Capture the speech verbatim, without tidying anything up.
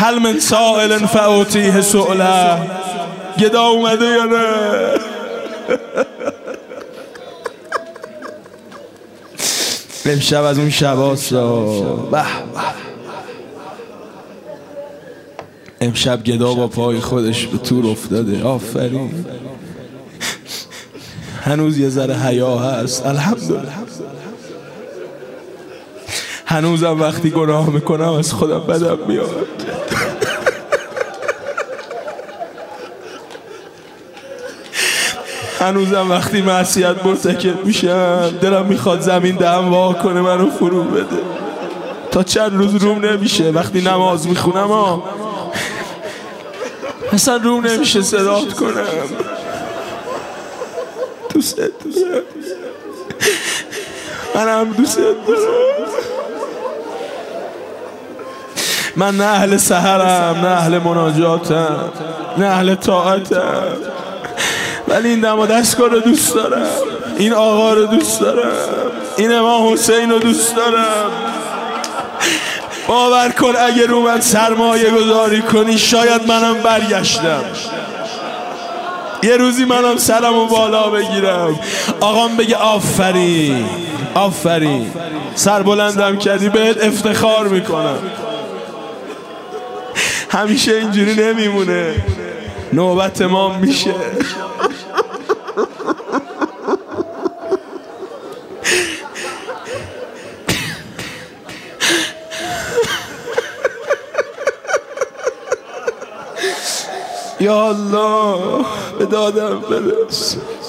هل من سائل فاعطیه سؤله. گدا اومده یا نه؟ امشب از اون شباست. به امشب گدا با پای خودش به تور افتاده. آفرین. هنوز یه ذره حیا هست. الحمدلله. هنوزم وقتی گناه میکنم از خودم بدم میاد. هنوزم وقتی معصیت مرتکب میشم دلم میخواد زمین دم وا کنه منو فرو بده. تا چند روز روم نمیشه وقتی نماز میخونم ها اصلا روم نمیشه صدات کنم. دوست دارم، منم دوست دارم. من نه اهل سحرم، نه اهل مناجاتم، نه اهل طاعتم، ولی این دم و دستگاه رو دوست دارم، این آقا رو دوست دارم، این امام حسین رو دوست دارم. باور کن اگه رو من سرمایه گذاری کنی شاید منم برگشتم. یه روزی منم سرمو بالا بگیرم آقام بگه آفرین آفرین سر بلندم کردی بهت افتخار میکنم. همیشه اینجوری نمیمونه، نوبت ما میشه. یا الله به دادم برس.